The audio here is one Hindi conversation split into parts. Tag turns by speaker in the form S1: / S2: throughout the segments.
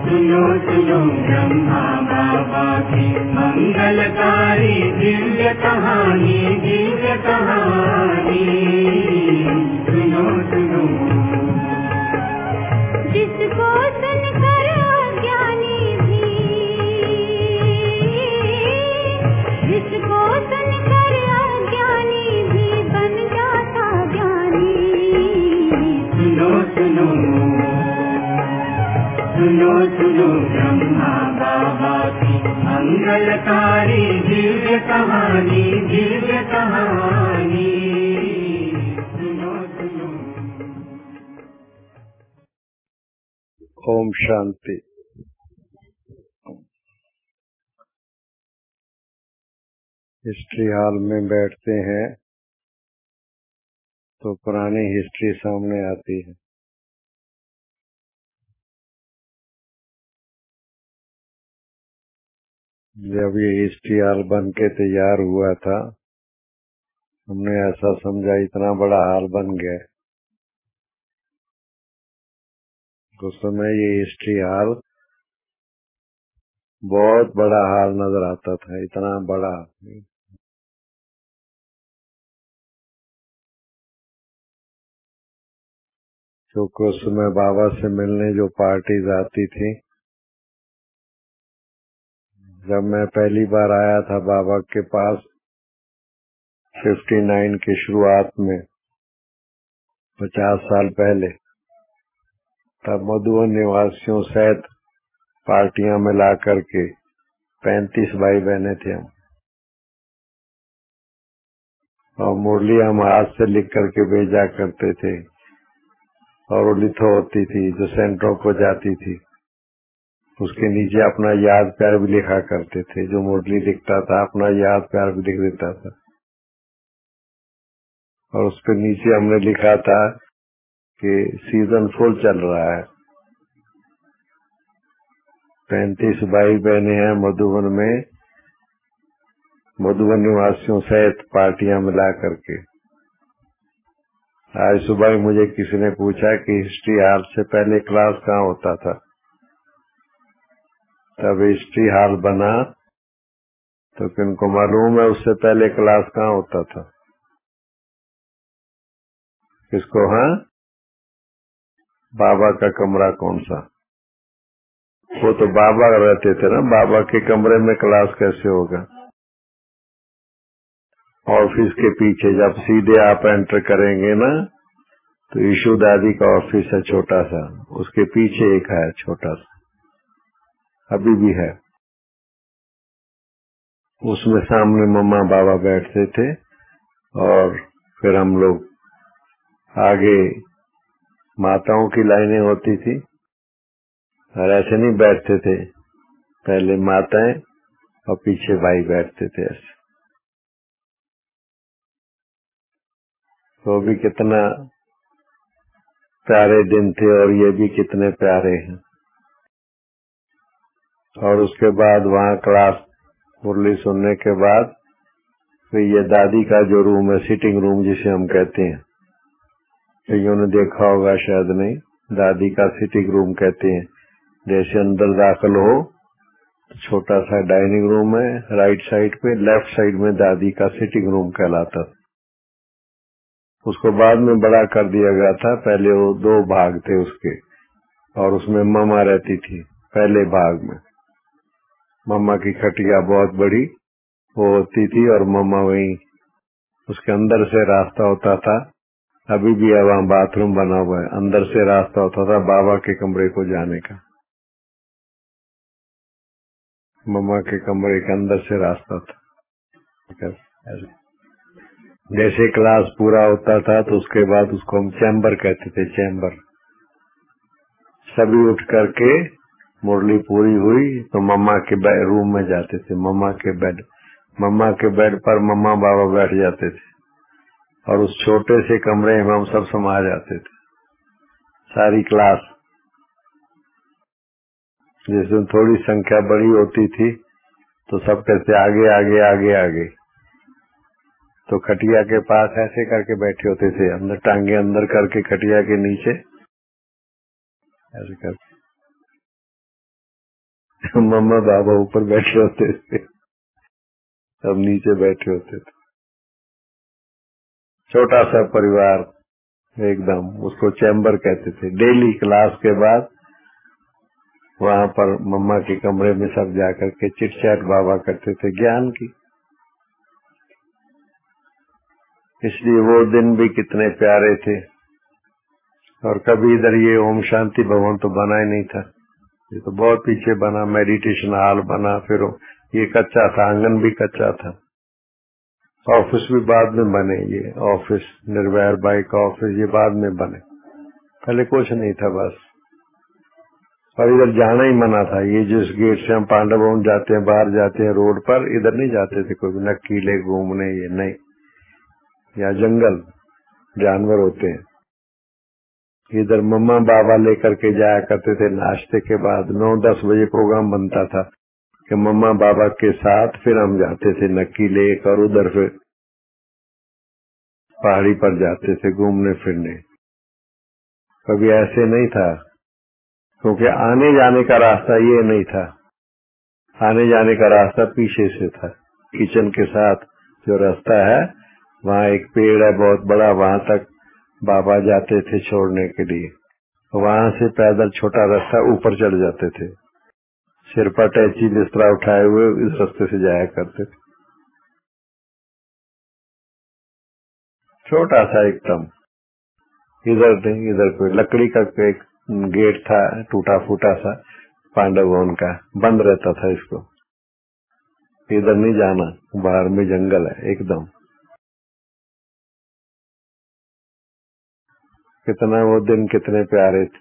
S1: सुनो सुनो ब्रह्मा बाबा की मंगलकारी दिव्य कहानी, दिव्य कहानी। सुनो सुनो जिसको सुनकर अज्ञानी भी, जिसको सुनकर अज्ञानी भी बन जाता ज्ञानी। सुनो सुनो सुनो सुनो ब्रह्मा बाबा की मंगलकारी दिव्य कहानी, दिव्य कहानी। सुनो सुनो।
S2: ओम शांति। हिस्ट्री हॉल में बैठते हैं तो पुरानी हिस्ट्री सामने आती है। जब ये हिस्ट्री हॉल बन के तैयार हुआ था, हमने ऐसा समझा इतना बड़ा हॉल बन गया। उस समय ये हिस्ट्री हॉल बहुत बड़ा हॉल नजर आता था, इतना बड़ा। क्योंकि उस समय बाबा से मिलने जो पार्टीज आती थी, जब मैं पहली बार आया था बाबा के पास 59 की शुरुआत में, 50 साल पहले, तब मधुबन निवासियों सहित पार्टियां मिला करके 35 भाई बहने थे हम। और मुरली हम हाथ से लिख करके भेजा करते थे, और वो लिथो होती थी जो सेंटरों को जाती थी, उसके नीचे अपना याद प्यार भी लिखा करते थे। जो मुरली लिखता था अपना याद प्यार भी लिख देता था, और उसके नीचे हमने लिखा था कि सीजन फुल चल रहा है। 35 भाई बहने हैं मधुबन में, मधुबन निवासियों सहित पार्टियां मिला करके। आज सुबह मुझे किसी ने पूछा कि हिस्ट्री हॉल से पहले क्लास कहाँ होता था। तब हिस्ट्री हॉल बना तो किनको मालूम है उससे पहले क्लास कहाँ होता था? किसको? हाँ, बाबा का कमरा कौन सा? वो तो बाबा रहते थे ना, बाबा के कमरे में क्लास कैसे होगा? ऑफिस के पीछे जब सीधे आप एंटर करेंगे ना, तो ईशु दादी का ऑफिस है छोटा सा, उसके पीछे एक है छोटा सा, अभी भी है। उसमें सामने मम्मा बाबा बैठते थे, और फिर हम लोग आगे माताओं की लाइनें होती थी, और ऐसे नहीं बैठते थे, पहले माताएं और पीछे भाई बैठते थे ऐसे। तो भी कितना प्यारे दिन थे, और ये भी कितने प्यारे हैं। और उसके बाद वहाँ क्लास मुरली सुनने के बाद फिर ये दादी का जो रूम है, सिटिंग रूम जिसे हम कहते हैं, कईयों ने देखा होगा शायद नहीं, दादी का सिटिंग रूम कहते हैं। जैसे अंदर दाखिल हो तो छोटा सा डाइनिंग रूम है, राइट साइड पे, लेफ्ट साइड में दादी का सिटिंग रूम कहलाता था। उसको बाद में बड़ा कर दिया गया था, पहले वो 2 भाग थे उसके, और उसमें मम्मा रहती थी पहले भाग में। मम्मा की खटिया बहुत बड़ी वो होती थी, और मम्मा वहीं, उसके अंदर से रास्ता होता था, अभी भी है वहाँ बाथरूम बना हुआ है, अंदर से रास्ता होता था बाबा के कमरे को जाने का। मम्मा के कमरे के अंदर से रास्ता था। जैसे क्लास पूरा होता था तो उसके बाद उसको हम चैम्बर कहते थे, चैम्बर। सभी उठ करके मुरली पूरी हुई तो मम्मा के रूम में जाते थे, मम्मा के बेड पर मम्मा बाबा बैठ जाते थे, और उस छोटे से कमरे में हम सब समा जाते थे, सारी क्लास। जिसमें थोड़ी संख्या बड़ी होती थी तो सब कहते आगे आगे आगे आगे, तो खटिया के पास ऐसे करके बैठे होते थे, अंदर टांगे अंदर करके खटिया के नीचे ऐसे करके। मम्मा बाबा ऊपर बैठे होते थे, सब नीचे बैठे होते थे। छोटा सा परिवार एकदम, उसको चैम्बर कहते थे। डेली क्लास के बाद वहाँ पर मम्मा के कमरे में सब जाकर के चिट चैट बाबा करते थे ज्ञान की। इसलिए वो दिन भी कितने प्यारे थे। और कभी इधर ये ओम शांति भवन तो बना ही नहीं था, ये तो बहुत पीछे बना। मेडिटेशन हॉल बना, फिर ये कच्चा था, आंगन भी कच्चा था। ऑफिस भी बाद में बने, ये ऑफिस निर्वैर बाई का ऑफिस ये बाद में बने, पहले कुछ नहीं था बस। और इधर जाना ही मना था। ये जिस गेट से हम पांडव भवन जाते हैं, बाहर जाते हैं रोड पर, इधर नहीं जाते थे कोई, न किले घूमने, ये नहीं। या जंगल जानवर होते हैं। इधर मम्मा बाबा लेकर के जाया करते थे। नाश्ते के बाद 9-10 बजे प्रोग्राम बनता था कि मम्मा बाबा के साथ फिर हम जाते थे नक्की लेक, और उधर फिर पहाड़ी पर जाते थे घूमने फिरने। कभी ऐसे नहीं था, क्योंकि आने जाने का रास्ता ये नहीं था, आने जाने का रास्ता पीछे से था। किचन के साथ जो रास्ता है, वहाँ एक पेड़ है बहुत बड़ा, वहाँ तक बाबा जाते थे छोड़ने के लिए। वहाँ से पैदल छोटा रास्ता ऊपर चढ़ जाते थे, सिर पर टैची बिस्तरा उठाए हुए इस रास्ते से जाया करते थे। छोटा सा एकदम, इधर नहीं, इधर कोई लकड़ी का एक गेट था टूटा फूटा सा, पांडव भवन का, बंद रहता था इसको। इधर नहीं जाना, बाहर में जंगल है एकदम। कितना वो दिन कितने प्यारे थे।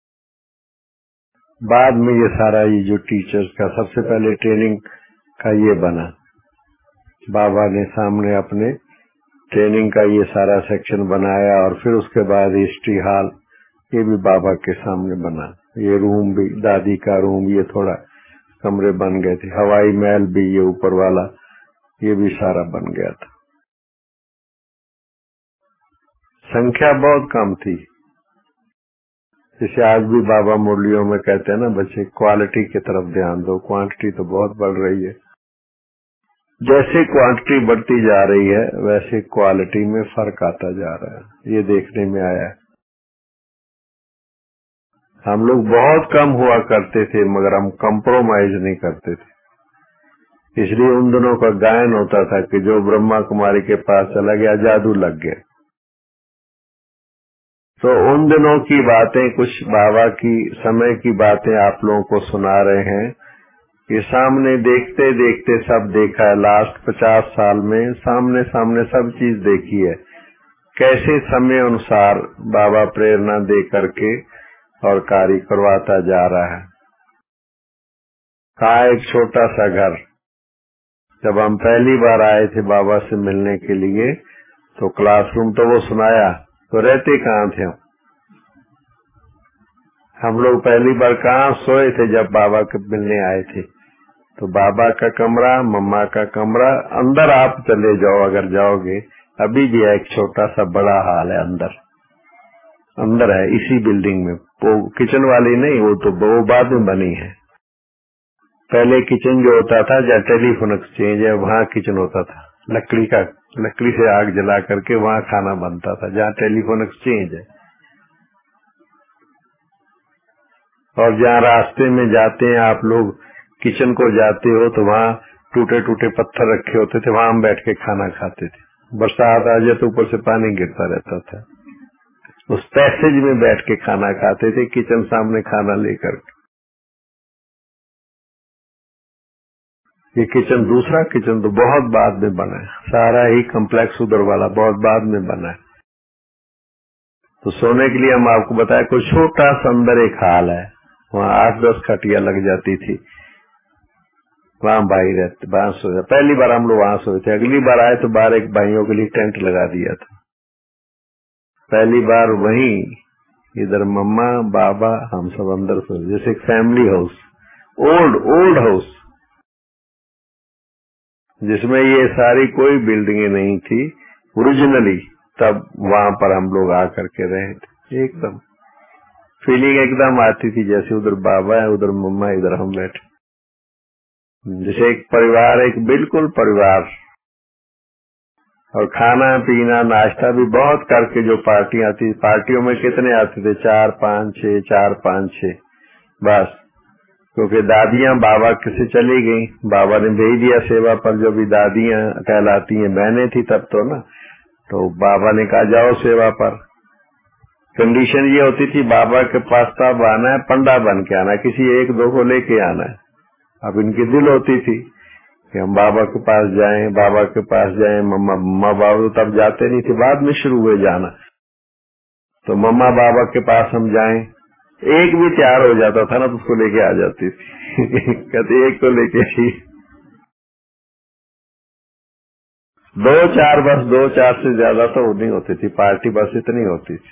S2: बाद में ये सारा ये जो टीचर्स का सबसे पहले ट्रेनिंग का ये बना, बाबा ने सामने अपने ट्रेनिंग का ये सारा सेक्शन बनाया। और फिर उसके बाद हिस्ट्री हॉल, ये भी बाबा के सामने बना। ये रूम भी, दादी का रूम, ये थोड़ा कमरे बन गए थे। हवाई महल भी, ये ऊपर वाला, ये भी सारा बन गया था। संख्या बहुत कम थी। जैसे आज भी बाबा मुरलियों में कहते हैं ना, बच्चे क्वालिटी की तरफ ध्यान दो, क्वांटिटी तो बहुत बढ़ रही है। जैसे क्वांटिटी बढ़ती जा रही है, वैसे क्वालिटी में फर्क आता जा रहा है, ये देखने में आया है। हम लोग बहुत कम हुआ करते थे, मगर हम कंप्रोमाइज नहीं करते थे। इसलिए उन दिनों का गायन होता था कि जो ब्रह्मा कुमारी के पास चला गया, जादू लग गया। तो उन दिनों की बातें, कुछ बाबा की समय की बातें आप लोगों को सुना रहे हैं। ये सामने देखते देखते सब देखा है। लास्ट 50 साल में सामने सामने सब चीज देखी है, कैसे समय अनुसार बाबा प्रेरणा दे करके और कार्य करवाता जा रहा है। कहा एक छोटा सा घर, जब हम पहली बार आए थे बाबा से मिलने के लिए, तो क्लासरूम तो वो सुनाया, तो रहते कहाँ थे हम लोग पहली बार कहाँ सोए थे जब बाबा के मिलने आए थे। तो बाबा का कमरा, मम्मा का कमरा, अंदर आप चले जाओ अगर जाओगे, अभी भी है एक छोटा सा बड़ा हॉल है अंदर, अंदर है इसी बिल्डिंग में। वो किचन वाली नहीं, वो तो वो बाद में बनी है। पहले किचन जो होता था, जहाँ टेलीफोन एक्सचेंज है, वहाँ किचन होता था, लकड़ी का, लकड़ी से आग जला करके वहाँ खाना बनता था, जहाँ टेलीफोन एक्सचेंज है। और जहाँ रास्ते में जाते हैं आप लोग, किचन को जाते हो, तो वहाँ टूटे टूटे पत्थर रखे होते थे, वहाँ हम बैठ के खाना खाते थे। बरसात आ जाए तो ऊपर से पानी गिरता रहता था, उस पैसेज में बैठ के खाना खाते थे, किचन सामने खाना लेकर। ये किचन, दूसरा किचन तो बहुत बाद में बना है, सारा ही कम्प्लेक्स उधर वाला बहुत बाद में बना है। तो सोने के लिए हम आपको बताया, कोई छोटा सा अंदर एक हाल है, वहाँ 8-10 खटिया लग जाती थी, वहाँ भाई रहते, वहाँ सोया। पहली बार हम लोग वहाँ सोए थे, अगली बार आए तो बाहर एक भाइयों के लिए टेंट लगा दिया था। पहली बार वहीं, इधर मम्मा बाबा हम सब अंदर सोए, जैसे एक फैमिली हाउस, ओल्ड हाउस, जिसमें ये सारी कोई बिल्डिंगें नहीं थी ओरिजिनली। तब वहाँ पर हम लोग आकर के रहे थे। एकदम फीलिंग एकदम आती थी जैसे उधर बाबा है, उधर मम्मा, इधर हम बैठे। जैसे एक परिवार, एक बिल्कुल परिवार, और खाना पीना नाश्ता भी बहुत करके जो पार्टियां थी, पार्टियों में कितने आते थे, 4 5 6 4 5 6 बस। क्योंकि दादियां बाबा से चली गई, बाबा ने भेज दिया सेवा पर, जो भी दादियां कहलाती हैं, बहनें थी तब तो ना, तो बाबा ने कहा जाओ सेवा पर। कंडीशन ये होती थी, बाबा के पास तब आना है, पंडा बन के आना, किसी एक दो को लेके आना है। अब इनकी दिल होती थी कि हम बाबा के पास जाएं, बाबा के पास जाएं। मम्मा बाबा तब जाते नहीं थे, बाद में शुरू हुए जाना। तो मम्मा बाबा के पास हम जाएं, एक भी तैयार हो जाता था ना तो उसको लेके आ जाती थी कहते एक को लेके आई। 2-4 बस, 2-4 से ज्यादा तो नहीं होती थी पार्टी, बस इतनी होती थी।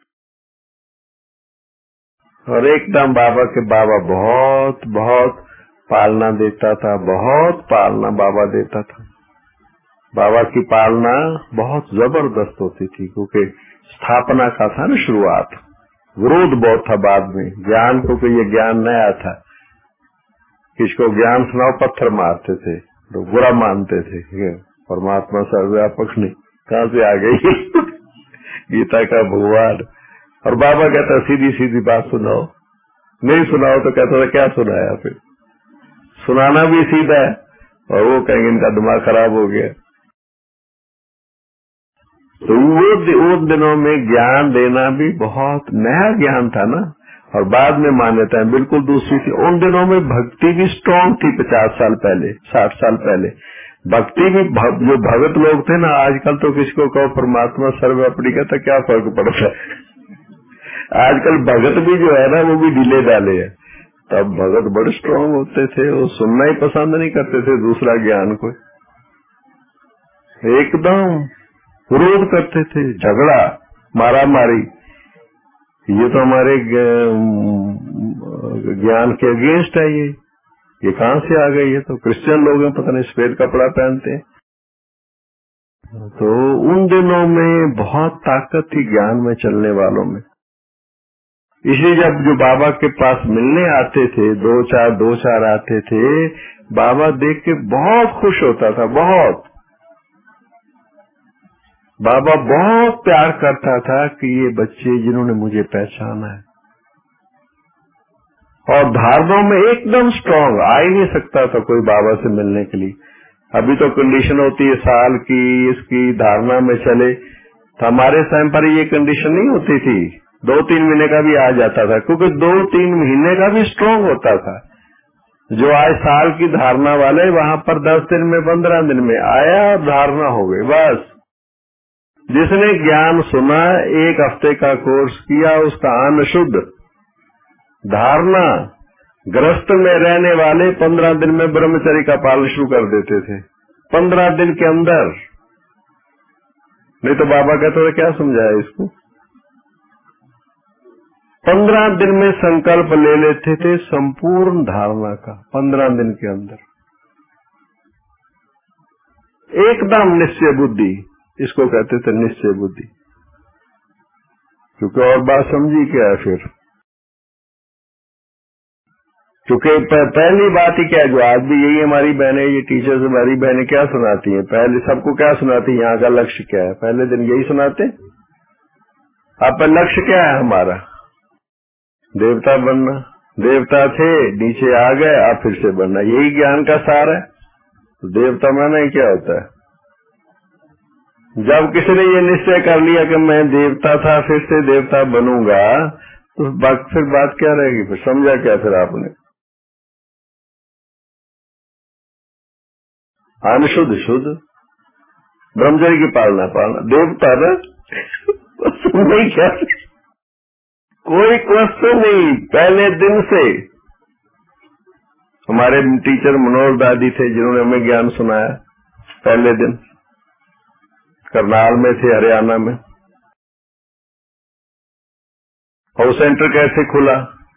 S2: और एकदम बाबा के बाबा बहुत बहुत पालना देता था, बहुत पालना बाबा देता था। बाबा की पालना बहुत जबरदस्त होती थी, क्योंकि स्थापना का था ना शुरुआत, विरोध बहुत था बाद में ज्ञान को, ये ज्ञान नया था। किसको ज्ञान सुनाओ पत्थर मारते थे, तो बुरा मानते थे, परमात्मा सर्वव्यापक नहीं, कहाँ से आ गई गीता का भगवान। और बाबा कहता सीधी सीधी बात सुनाओ, नहीं सुनाओ तो कहता था क्या सुनाया, फिर सुनाना भी सीधा है, और वो कहेंगे इनका दिमाग खराब हो गया। तो वो दिनों में ज्ञान देना भी बहुत नया ज्ञान था ना, और बाद में मान्यताएं बिल्कुल दूसरी थी। उन दिनों में भक्ति भी स्ट्रांग थी, 50 साल पहले, 60 साल पहले भक्ति भी, जो भगत लोग थे ना, आजकल तो किसको कहो परमात्मा सर्वव्यापी कहता, क्या फर्क पड़ता है। आजकल भगत भी जो है ना, वो भी ढीले डाले हैं। तब भगत बड़े स्ट्रांग होते थे, वो सुनना ही पसंद नहीं करते थे दूसरा ज्ञान को, एकदम विरोध करते थे, झगड़ा मारा मारी। ये तो हमारे ज्ञान के अगेंस्ट है, ये कहाँ से आ गई, ये तो क्रिश्चियन लोग हैं, पता नहीं सफेद कपड़ा पहनते हैं। तो उन दिनों में बहुत ताकत थी ज्ञान में चलने वालों में। इसलिए जब जो बाबा के पास मिलने आते थे, 2-4 आते थे, बाबा देख के बहुत खुश होता था, बहुत। बाबा बहुत प्यार करता था कि ये बच्चे जिन्होंने मुझे पहचाना है, और धारणाओं में एकदम स्ट्रांग, आ ही नहीं सकता था कोई बाबा से मिलने के लिए। अभी तो कंडीशन होती है साल की, इसकी धारणा में चले, तो हमारे टाइम पर ये कंडीशन नहीं होती थी, 2-3 महीने का भी आ जाता था, क्योंकि 2-3 महीने का भी स्ट्रांग होता था। जो आज साल की धारणा वाले, वहां पर 10 दिन में, 15 दिन में आया, धारणा हो गई बस। जिसने ज्ञान सुना, 1 हफ्ते का कोर्स किया, उसका अन्न शुद्ध, धारणा। गृहस्थ में रहने वाले 15 दिन में ब्रह्मचर्य का पालन शुरू कर देते थे, 15 दिन के अंदर। नहीं तो बाबा कहते थे क्या समझाया इसको, 15 दिन में संकल्प ले लेते थे संपूर्ण धारणा का, 15 दिन के अंदर एकदम निश्चय बुद्धि, इसको कहते थे निश्चय बुद्धि। क्योंकि और बात समझी क्या है फिर, क्योंकि पहली बात ही क्या है, जो आज भी यही हमारी बहनें, ये टीचर्स हमारी बहनें क्या सुनाती हैं, पहले सबको क्या सुनाती है, यहाँ का लक्ष्य क्या है, पहले दिन यही सुनाते। अब लक्ष्य क्या है हमारा, देवता बनना, देवता थे नीचे आ गए, अब फिर से बनना, यही ज्ञान का सार है। तो देवता माना क्या होता है, जब किसी ने ये निश्चय कर लिया कि मैं देवता था फिर से देवता बनूंगा, तो फिर बात क्या रहेगी, फिर समझा क्या फिर आपने, अनशुद्ध शुद्ध, ब्रह्मचर्य की पालना, देवता ना नहीं क्या, कोई क्वेश्चन नहीं। पहले दिन से हमारे टीचर मनोज दादी थे जिन्होंने हमें ज्ञान सुनाया, पहले दिन करनाल में थे, हरियाणा में। हाउस सेंटर कैसे खुला,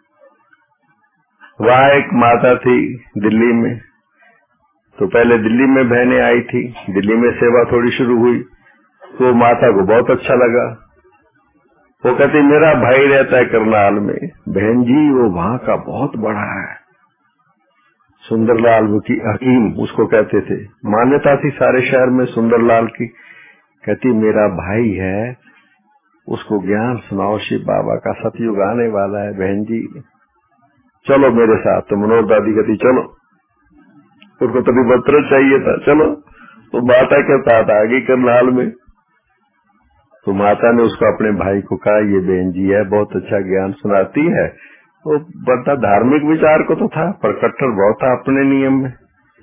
S2: वहाँ एक माता थी दिल्ली में, तो पहले दिल्ली में बहनें आई थी, दिल्ली में सेवा थोड़ी शुरू हुई, तो माता को बहुत अच्छा लगा। वो कहती मेरा भाई रहता है करनाल में, बहन जी वो वहाँ का बहुत बड़ा है, सुंदरलाल हकीम उसको कहते थे। मान्यता थी सारे शहर में सुंदरलाल की। कहती मेरा भाई है, उसको ज्ञान सुनाओ, शिव बाबा का सतयुग आने वाला है बहन जी, चलो मेरे साथ। तो मनोहर दादी कहती चलो, उसको तो निमंत्रण चाहिए था, चलो। तो माता के साथ आ गई करनाल में। तो माता ने उसको अपने भाई को कहा ये बहन जी है, बहुत अच्छा ज्ञान सुनाती है। वो बड़ा धार्मिक विचार को तो था, पर कट्टर बहुत था अपने नियम में।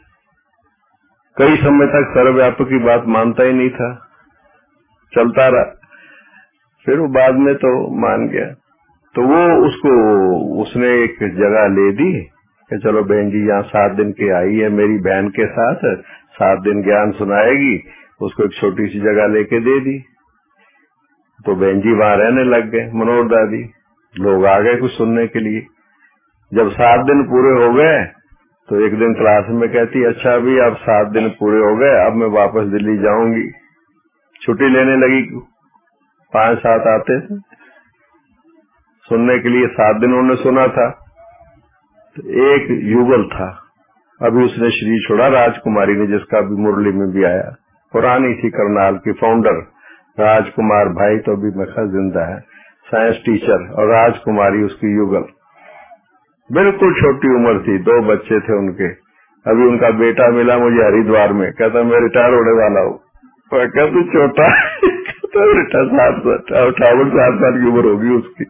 S2: कई समय तक सर्वव्यापक की बात मानता ही नहीं था, चलता रहा। फिर वो बाद में तो मान गया। तो वो उसने एक जगह ले दी कि चलो बहन जी यहाँ 7 दिन की आई है मेरी बहन के साथ, 7 दिन ज्ञान सुनाएगी। उसको एक छोटी सी जगह लेके दे दी। तो बहन जी वहां रहने लग गए। मनोहर दादी लोग आ गए कुछ सुनने के लिए। जब 7 दिन पूरे हो गए तो एक दिन क्लास में कहती अच्छा अभी अब 7 दिन पूरे हो गए, अब मैं वापस दिल्ली जाऊंगी। छुट्टी लेने लगी। 5-7 आते थे सुनने के लिए। 7 दिन उन्होंने सुना था। तो एक युगल था, अभी उसने शरीर छोड़ा, राजकुमारी ने, जिसका अभी मुरली में भी आया। पुरानी थी करनाल की फाउंडर राजकुमार भाई, तो अभी मैं जिंदा है, साइंस टीचर। और राजकुमारी उसकी युगल। बिल्कुल छोटी उम्र थी, 2 बच्चे थे उनके। अभी उनका बेटा मिला मुझे हरिद्वार में, कहता मैं रिटायर होने वाला हूँ। कहता तू छोटा तो रिटायर 58 साल की उम्र होगी उसकी।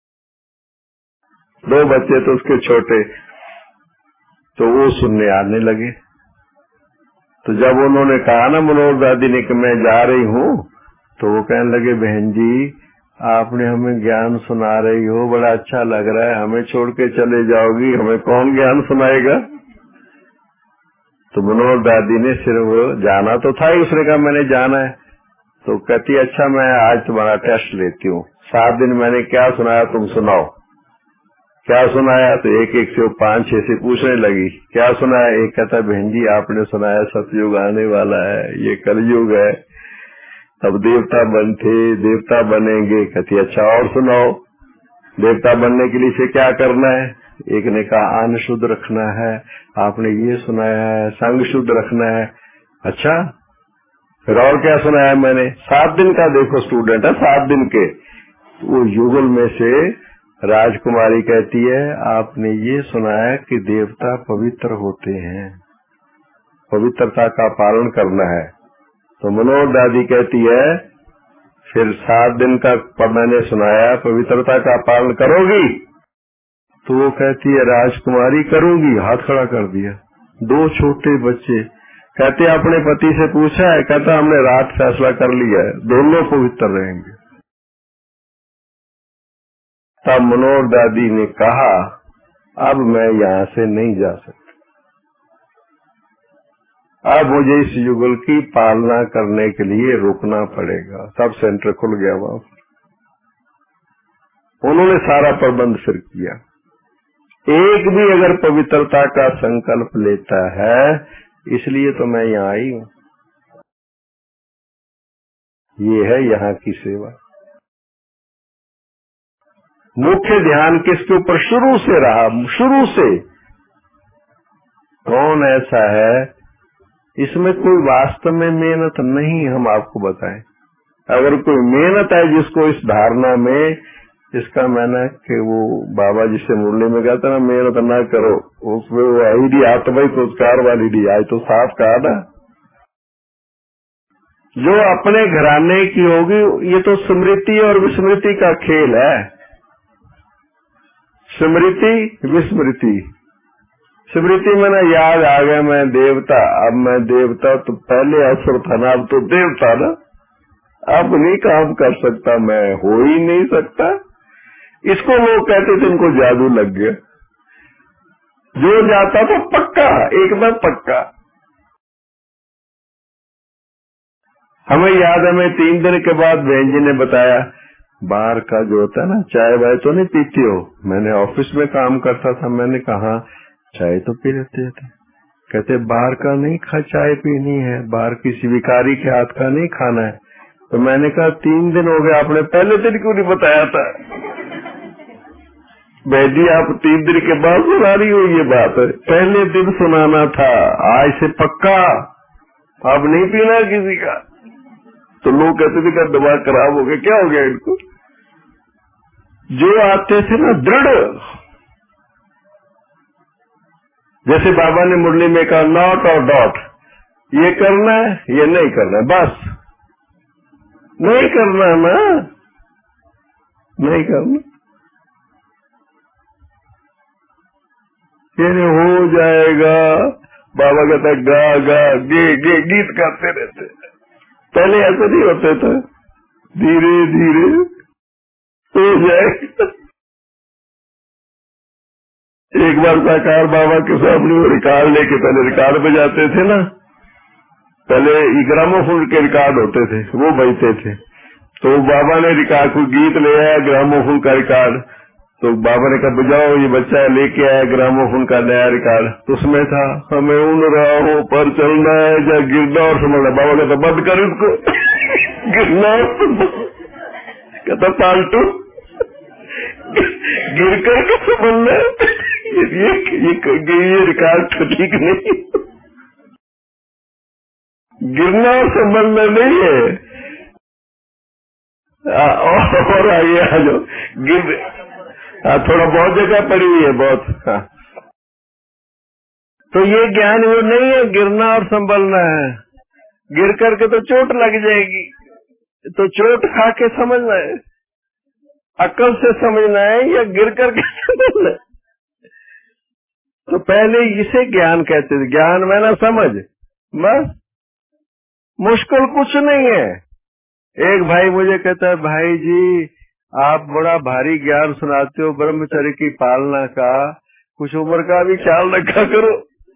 S2: 2 बच्चे तो उसके छोटे। तो वो सुनने आने लगे। तो जब उन्होंने कहा ना मनोहर दादी ने कि मैं जा रही हूँ, तो वो कहने लगे बहन जी आपने हमें ज्ञान सुना रही हो, बड़ा अच्छा लग रहा है, हमें छोड़ के चले जाओगी, हमें कौन ज्ञान सुनाएगा। तो मनोहर दादी ने सिर्फ जाना तो था ही, उसने कहा मैंने जाना है। तो कहती अच्छा मैं आज तुम्हारा टेस्ट लेती हूँ, 7 दिन मैंने क्या सुनाया तुम सुनाओ। क्या सुनाया? तो एक एक से 5-6 से पूछने लगी क्या सुनाया। एक कहता बहन जी आपने सुनाया सतयुग आने वाला है, ये कलयुग है, अब देवता बनते देवता बनेंगे। कहती अच्छा और सुनाओ, देवता बनने के लिए से क्या करना है। एक ने कहा अन्न शुद्ध रखना है, आपने ये सुनाया है, संग शुद्ध रखना है। अच्छा फिर और क्या सुनाया मैंने। 7 दिन का देखो स्टूडेंट है, 7 दिन के। वो युगल में से राजकुमारी कहती है आपने ये सुनाया कि देवता पवित्र होते हैं, पवित्रता का पालन करना है। तो मनोहर दादी कहती है फिर 7 दिन का मैंने सुनाया, पवित्रता का पालन करोगी? तो वो कहती है राजकुमारी करूंगी, हाथ खड़ा कर दिया। 2 छोटे बच्चे। कहते अपने पति से पूछा है? कहता हमने रात फैसला कर लिया है, दोनों पवित्र रहेंगे। तब मनोहर दादी ने कहा अब मैं यहाँ से नहीं जा सकती, अब मुझे इस युगल की पालना करने के लिए रुकना पड़ेगा। सब सेंटर खुल गया वहां। उन्होंने सारा प्रबंध फिर किया। एक भी अगर पवित्रता का संकल्प लेता है, इसलिए तो मैं यहाँ आई हूँ। ये है यहाँ की सेवा। मुख्य ध्यान किसके ऊपर शुरू से रहा? शुरू से कौन ऐसा है इसमें कोई वास्तव में मेहनत नहीं, हम आपको बताएं। अगर कोई मेहनत है जिसको इस धारणा में, इसका मैंने कि वो बाबा जी से मुरली में कहते ना मेहनत ना करो, उसमें वो आईडी आत्मा पुरस्कार वाली डी आज तो साफ कहा ना, जो अपने घराने की होगी। ये तो स्मृति और विस्मृति का खेल है। स्मृति विस्मृति। स्मृति में ना याद आ गया मैं देवता, अब मैं देवता, तो पहले असुर था ना, अब तो देवता ना, अब नहीं काम कर सकता, मैं हो ही नहीं सकता। इसको लोग कहते थे इनको जादू लग गया। जो जाता था पक्का, एकदम पक्का। हमें याद है, मैं 3 दिन के बाद बहन जी ने बताया बाहर का जो होता है ना, चाय वाय तो नहीं पीती हो? मैंने ऑफिस में काम करता था। मैंने कहा चाय तो पी लेते थे। कहते बाहर का नहीं चाय पीनी है, बाहर किसी भिखारी के हाथ का नहीं खाना है। तो मैंने कहा 3 दिन हो गए, आपने पहले दिन क्यों नहीं बताया था? बेदी आप 3 दिन के बाद सुना रही हो ये बात? पहले दिन सुनाना था, आज से पक्का अब नहीं पीना किसी का। तो लोग कहते थे कि दिमाग खराब हो गया, क्या हो गया इनको? जो आते थे ना दृढ़, जैसे बाबा ने मुरली में कहा नॉट और डॉट, ये करना है ये नहीं करना है, बस नहीं करना ना, नहीं करना, ये हो जाएगा। बाबा कहता है गा गा गे गे, गीत गाते रहते। पहले ऐसा नहीं होते थे, धीरे धीरे हो जाएगा। एक बार साकार बाबा के सामने वो रिकॉर्ड लेके, पहले रिकॉर्ड बजाते थे ना, पहले ग्रामोफोन के रिकॉर्ड होते थे, वो बजते थे। तो बाबा ने रिकॉर्ड कोई गीत ले आया, ग्रामोफोन का रिकॉर्ड, तो बाबा ने कहा बजाओ, ये बच्चा लेके आया ग्रामोफोन का नया रिकॉर्ड। तो उसमें था हमें उन राहों पर चलना है या गिरना और संभलना। बाबा कहता बंद कर इसको, गिरना कहता पाल्टू, गिर करके संभलना, ये रिकॉर्ड तो ठीक नहीं, गिरना और संभलना नहीं है। और आगे आ जाओ, गिर थोड़ा बहुत जगह पड़ी हुई है बहुत। हाँ। तो ये ज्ञान वो नहीं है, गिरना और संभलना है। गिर करके तो चोट लग जाएगी, तो चोट खा के समझना है, अक्ल से समझना है या गिर करके समझना है। तो पहले इसे ज्ञान कहते थे, ज्ञान में ना समझ, बस मुश्किल कुछ नहीं है। एक भाई मुझे कहता है भाई जी आप बड़ा भारी ज्ञान सुनाते हो ब्रह्मचर्य की पालना का, कुछ उम्र का भी ख्याल रखा करो।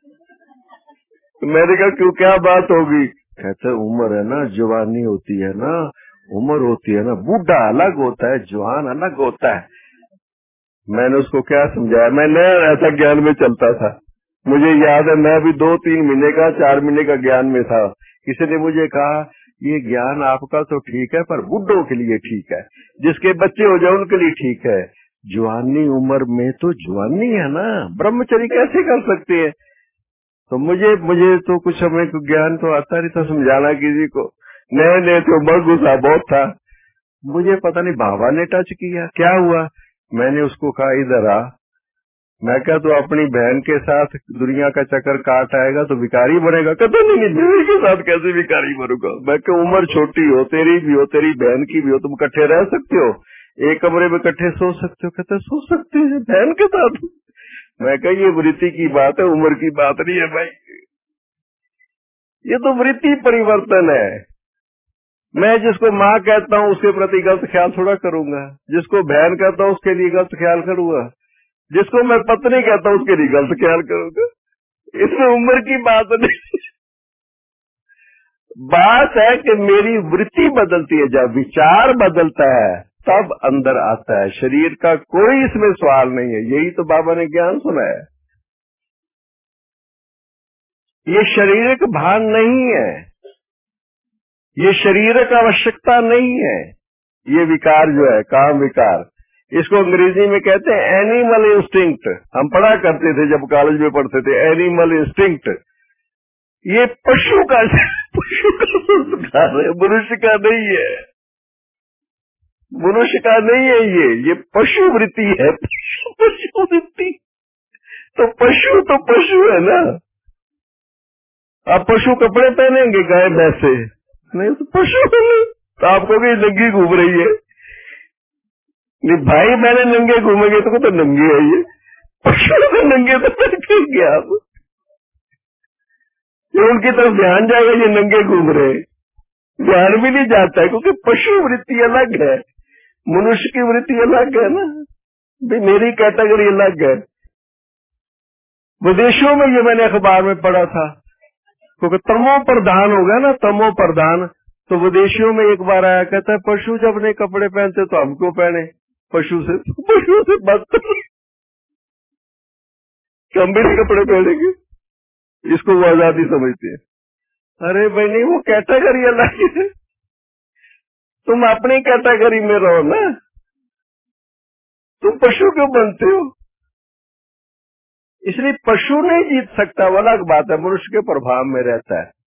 S2: मैंने कहा क्यों, क्या बात होगी? कहते उम्र है ना, जवानी होती है ना, उम्र होती है ना, बूढ़ा अलग होता है, जवान अलग होता है। मैंने उसको क्या समझाया, मैं नया ऐसा ज्ञान में चलता था, मुझे याद है मैं भी 2-3 महीने का 4 महीने का ज्ञान में था। किसी ने मुझे कहा ये ज्ञान आपका तो ठीक है पर बुड्ढों के लिए ठीक है, जिसके बच्चे हो जाए उनके लिए ठीक है, जवानी उम्र में तो जवानी है ना, ब्रह्मचर्य कैसे कर सकते हैं? तो मुझे तो कुछ समय को ज्ञान तो आता नहीं था समझाना किसी को, नए नए तो बड़ गुस्सा बहुत था। मुझे पता नहीं बाबा ने टच किया, क्या हुआ? मैंने उसको कहा इधर आ। मैं क्या तो अपनी बहन के साथ दुनिया का चक्कर काट आएगा तो भिखारी बनेगा? कहते नहीं, बीवी के साथ कैसे भिखारी बनूंगा? मैं क्या उम्र छोटी हो, तेरी भी हो, तेरी बहन की भी हो, तुम इकट्ठे रह सकते हो, एक कमरे में इकट्ठे सो सकते हो? कहते सो सकते हैं बहन के साथ। मैं क्या ये वृत्ति की बात है, उम्र की बात नहीं है भाई, ये तो वृत्ति परिवर्तन है। मैं जिसको माँ कहता हूँ उसके प्रति गलत ख्याल थोड़ा करूंगा, जिसको बहन कहता हूँ उसके लिए गलत ख्याल करूंगा, जिसको मैं पत्नी कहता हूँ उसके लिए गलत ख्याल करूंगा। इसमें उम्र की बात नहीं, बात है कि मेरी वृत्ति बदलती है, जब विचार बदलता है तब अंदर आता है। शरीर का कोई इसमें सवाल नहीं है, यही तो बाबा ने ज्ञान सुना है। ये शारीरिक भान नहीं है, ये शारीरिक आवश्यकता नहीं है। ये विकार जो है काम विकार, इसको अंग्रेजी में कहते हैं एनिमल इंस्टिंक्ट। हम पढ़ा करते थे जब कॉलेज में पढ़ते थे, एनिमल इंस्टिंक्ट। ये पशु का संस्कार है, मनुष्य का नहीं है, मनुष्य का नहीं है। ये पशु वृत्ति है, पशु वृत्ति। तो पशु है ना। अब पशु कपड़े पहनेंगे गाय भैंसे नहीं, तो पशु है। तो आपको भी नंगी घूम रही है, नहीं भाई मैंने नंगे घूमेंगे तो नंगे है, ये पशु से नंगे तो देखेंगे आप, ये उनकी तरफ ध्यान जाएगा, ये नंगे घूम रहे, ध्यान भी नहीं जाता है, क्योंकि पशु वृत्ति अलग है, मनुष्य की वृत्ति अलग है ना, भी मेरी कैटेगरी अलग है। विदेशों में ये मैंने अखबार में पढ़ा था, क्योंकि तमो प्रधान हो गया ना, तमो प्रधान। तो विदेशियों में एक बार आया, कहता है पशु जब नहीं कपड़े पहनते तो हम क्यों पहने? पशु से बात हम भी कपड़े पहनेंगे, इसको वो आजादी समझते हैं। अरे भाई नहीं, वो कैटेगरी अलग है, तुम अपनी कैटेगरी में रहो ना। तुम पशु क्यों बनते हो? इसलिए पशु नहीं जीत सकता, वो अलग बात है, मनुष्य के प्रभाव में रहता है।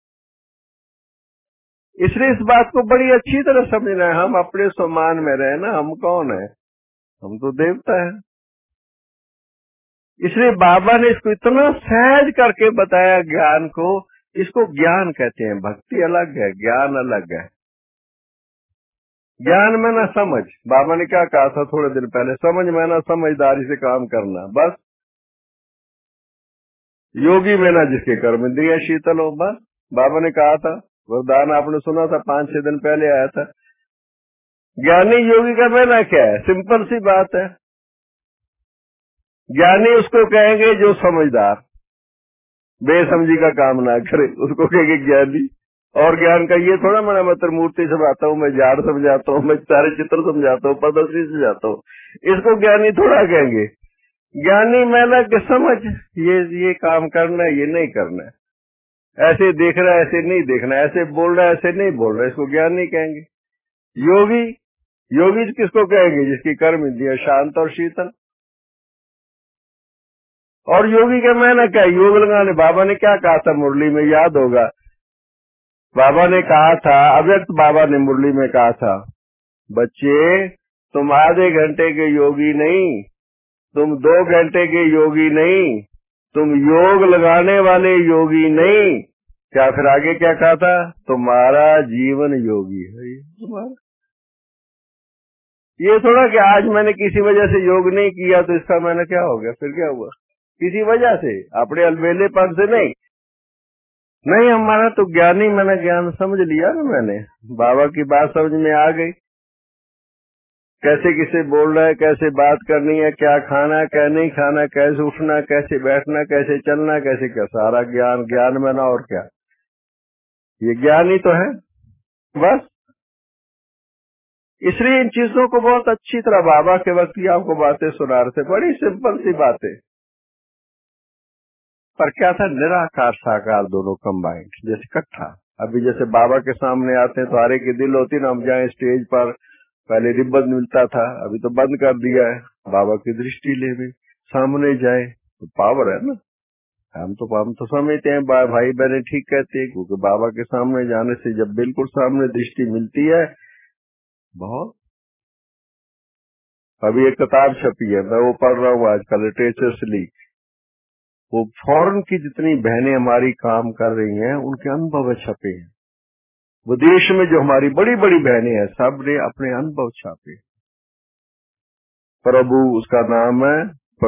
S2: इसलिए इस बात को बड़ी अच्छी तरह समझना है। हम अपने सम्मान में रहे ना, हम कौन है? हम तो देवता है। इसलिए बाबा ने इसको इतना सहज करके बताया ज्ञान को। इसको ज्ञान कहते हैं, भक्ति अलग है, ज्ञान अलग है। ज्ञान में ना समझ, बाबा ने क्या कहा था थोड़े दिन पहले, समझ में ना समझदारी से काम करना, बस। योगी में ना जिसके कर्म इंद्रियां शीतल हो, बस। बाबा ने कहा था, वरदान आपने सुना था, 5-6 दिन पहले आया था। ज्ञानी योगी का कहना क्या है? सिंपल सी बात है। ज्ञानी उसको कहेंगे जो समझदार, बेसमझी का काम ना करे, उसको कहेंगे ज्ञानी। और ज्ञान का ये थोड़ा मैं त्रिमूर्ति समझाता हूँ, मैं झाड़ समझाता हूँ, मैं सारे चित्र समझाता हूँ, पदश्री समझाता हूँ, इसको ज्ञानी थोड़ा कहेंगे। ज्ञानी मैंने कि समझ, ये काम करना है, ये नहीं करना है, ऐसे देख रहा है, ऐसे नहीं देखना, ऐसे बोल रहा है, ऐसे नहीं बोल रहा है, इसको ज्ञानी कहेंगे। योगी, योगी किसको कहेंगे? जिसकी कर्म इंद्रियां शांत और शीतल। और योगी का मैंने क्या? योग लगाने। बाबा ने क्या कहा था मुरली में, याद होगा, बाबा ने कहा था, अव्यक्त बाबा ने मुरली में कहा था, बच्चे तुम आधे घंटे के योगी नहीं, तुम 2 घंटे के योगी नहीं, तुम योग लगाने वाले योगी नहीं। क्या फिर आगे क्या कहा था? तुम्हारा जीवन योगी है। ये तुम्हारा, ये थोड़ा कि आज मैंने किसी वजह से योग नहीं किया तो इसका मैंने क्या हो गया, फिर क्या हुआ? किसी वजह से, अपने अलबेलेपन से नहीं। नहीं, हमारा तो ज्ञानी, मैंने ज्ञान समझ लिया ना, मैंने बाबा की बात समझ में आ गई, कैसे किसे बोल रहा है, कैसे बात करनी है, क्या खाना है, क्या नहीं खाना, कैसे उठना, कैसे बैठना, कैसे चलना, कैसे क्या, सारा ज्ञान, ज्ञान में ना और क्या, ये ज्ञान ही तो है, बस। इसलिए इन चीजों को बहुत अच्छी तरह बाबा के वक्त ही आपको बातें सुना रहे थे, बड़ी सिंपल सी बातें, पर क्या था, निराकार साकार दोनों कंबाइंड, जैसे इकट्ठा। अभी जैसे बाबा के सामने आते हैं तो हारे की दिल होती ना, हम जाए स्टेज पर, पहले रिबन मिलता था, अभी तो बंद कर दिया है, बाबा की दृष्टि ले भी सामने जाए तो पावर है ना। हम तो समझते हैं भाई बहने ठीक कहते हैं, क्योंकि बाबा के सामने जाने से जब बिल्कुल सामने दृष्टि मिलती है, बहुत। अभी एक किताब छपी है, मैं वो पढ़ रहा हूँ आजकल, लिटरेचर से ली, वो फॉरेन की जितनी बहनें हमारी काम कर रही हैं उनके अनुभव छपे हैं, विदेश में जो हमारी बड़ी बड़ी बहनें हैं सब ने अपने अनुभव छापे। प्रभु उसका नाम है,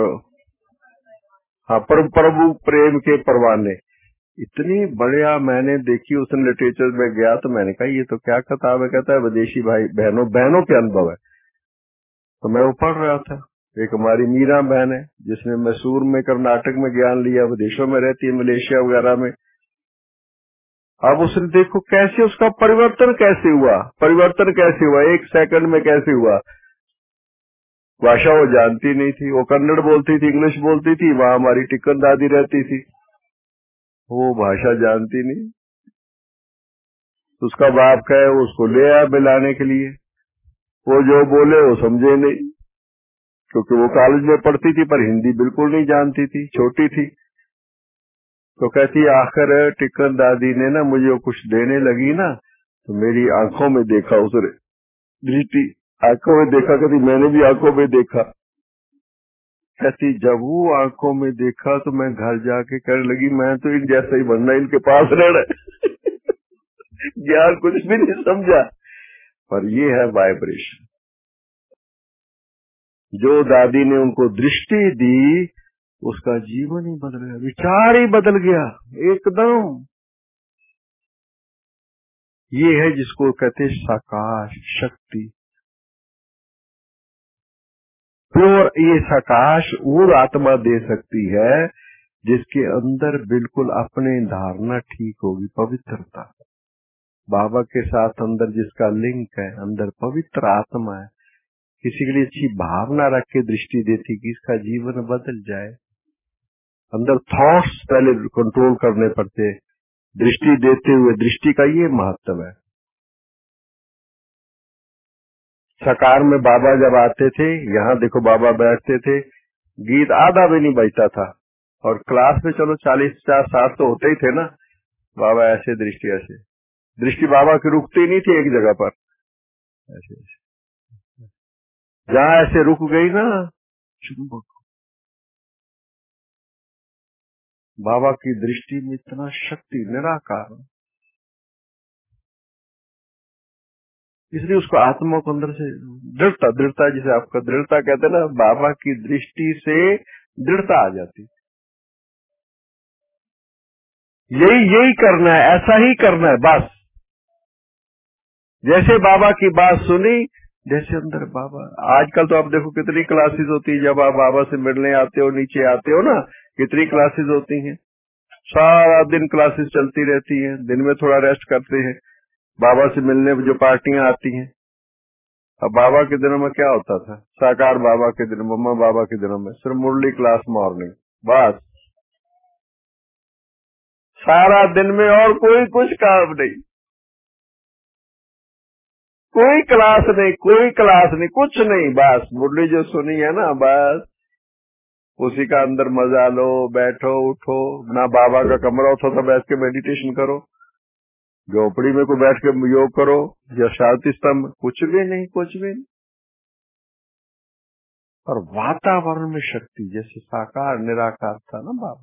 S2: हाँ, प्रभु प्रेम के परवाने, इतनी बढ़िया मैंने देखी। उसने लिटरेचर में गया तो मैंने कहा ये तो क्या किताब है, कहता है विदेशी भाई बहनों के अनुभव है। तो मैं वो पढ़ रहा था, एक हमारी मीरा बहन है जिसने मैसूर में कर्नाटक में ज्ञान लिया, विदेशों में रहती है, मलेशिया वगैरह में। अब उसने देखो कैसे उसका परिवर्तन कैसे हुआ, 1 सेकंड में कैसे हुआ। भाषा वो जानती नहीं थी, वो कन्नड़ बोलती थी, इंग्लिश बोलती थी, वहां हमारी टिक्कन दादी रहती थी, वो भाषा जानती नहीं। उसका बाप कहे उसको ले आया मिलाने के लिए, वो जो बोले वो समझे नहीं, क्योंकि वो कॉलेज में पढ़ती थी पर हिंदी बिल्कुल नहीं जानती थी, छोटी थी। तो कहती आखिर टिक्कन दादी ने ना मुझे कुछ देने लगी ना, तो मेरी आंखों में देखा उसने, दृष्टि आंखों में देखा, कहती मैंने भी आंखों में देखा। कहती जब वो आंखों में देखा तो मैं घर जाके कहने लगी मैं तो इन जैसा ही बनना, इनके पास रहना। ज्ञान कुछ भी नहीं समझा, पर ये है वाइब्रेशन। जो दादी ने उनको दृष्टि दी उसका जीवन ही बदल गया, विचार ही बदल गया एकदम। ये है जिसको कहते साकार शक्ति, प्योर। ये सकाश वो आत्मा दे सकती है जिसके अंदर बिल्कुल अपने धारणा ठीक होगी, पवित्रता। बाबा के साथ अंदर जिसका लिंक है, अंदर पवित्र आत्मा है, किसी के लिए अच्छी भावना रख के दृष्टि देती कि इसका जीवन बदल जाए। अंदर थॉट्स पहले कंट्रोल करने पड़ते, दृष्टि देते हुए। दृष्टि का ये महत्व है। साकार में बाबा जब आते थे, यहाँ देखो बाबा बैठते थे, गीत आधा भी नहीं बजता था, और क्लास में चलो 40-50-60 तो होते ही थे ना। बाबा ऐसे दृष्टि बाबा की रुकती नहीं थी एक जगह पर, ऐसे जहाँ ऐसे रुक गई ना, बाबा की दृष्टि में इतना शक्ति, निराकार, इसलिए उसको आत्मा को अंदर से दृढ़ता जिसे आपका दृढ़ता कहते हैं ना, बाबा की दृष्टि से दृढ़ता आ जाती। यही करना है, ऐसा ही करना है बस। जैसे बाबा की बात सुनी, जैसे अंदर बाबा, आजकल तो आप देखो कितनी क्लासेस होती है, जब आप बाबा से मिलने आते हो, नीचे आते हो ना, कितनी क्लासेस होती हैं, सारा दिन क्लासेस चलती रहती हैं, दिन में थोड़ा रेस्ट करते हैं, बाबा से मिलने जो पार्टियां आती हैं। अब बाबा के दिनों में क्या होता था, साकार बाबा के दिनों, मम्मा बाबा के दिनों में सिर्फ मुरली क्लास मॉर्निंग, बस सारा दिन में और कोई कुछ काम नहीं, कोई क्लास नहीं, कुछ नहीं, बस मुरली जो सुनी है ना, बस उसी का अंदर मजा लो, बैठो उठो। ना बाबा का कमरा होता था बैठ के मेडिटेशन करो, झोपड़ी में को बैठ के योग करो, या शांति स्तंभ, कुछ भी नहीं। और वातावरण में शक्ति, जैसे साकार निराकार था ना बाबा।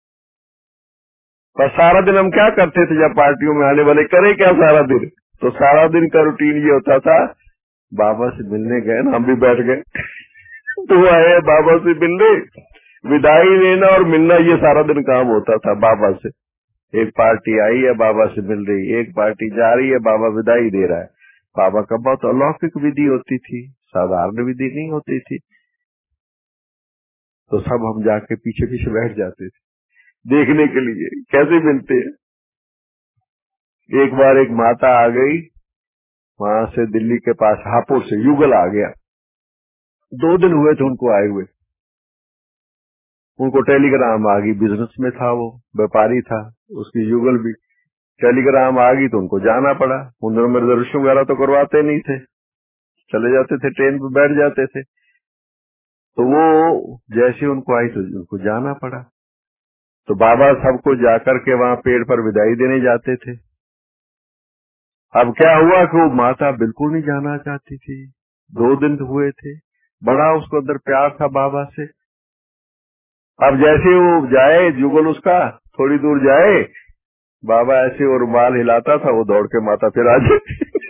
S2: पर सारा दिन हम क्या करते थे, जब पार्टियों में आने वाले करे क्या सारा दिन, तो सारा दिन का रूटीन ये होता था, बाबा से मिलने गए ना, हम भी बैठ गए तो आए बाबा से मिलने, विदाई लेना और मिलना, ये सारा दिन काम होता था बाबा से। एक पार्टी आई है, बाबा से मिल रही, एक पार्टी जा रही है, बाबा विदाई दे रहा है। बाबा का बहुत अलौकिक विधि होती थी, साधारण विधि नहीं होती थी। तो सब हम जाके पीछे पीछे बैठ जाते थे देखने के लिए कैसे मिलते हैं। एक बार एक माता आ गई वहां से, दिल्ली के पास हापुड़ से, युगल आ गया, 2 दिन हुए थे उनको आए हुए। उनको टेलीग्राम आ गई, बिजनेस में था वो, व्यापारी था, उसकी युगल भी टेलीग्राम आ गई, तो उनको जाना पड़ा। उन दिनों में रिजर्वेशन वगैरह तो करवाते नहीं थे, चले जाते थे, ट्रेन पे बैठ जाते थे। तो वो जैसे उनको आई तो उनको जाना पड़ा। तो बाबा सबको जाकर के वहां पेड़ पर विदाई देने जाते थे। अब क्या हुआ कि वो माता बिल्कुल नहीं जाना चाहती थी, 2 दिन हुए थे, बड़ा उसको अंदर प्यार था बाबा से। अब जैसे वो जाए, जुगल उसका थोड़ी दूर जाए, बाबा ऐसे और रुमाल हिलाता था, वो दौड़ के माता फिर आ जाए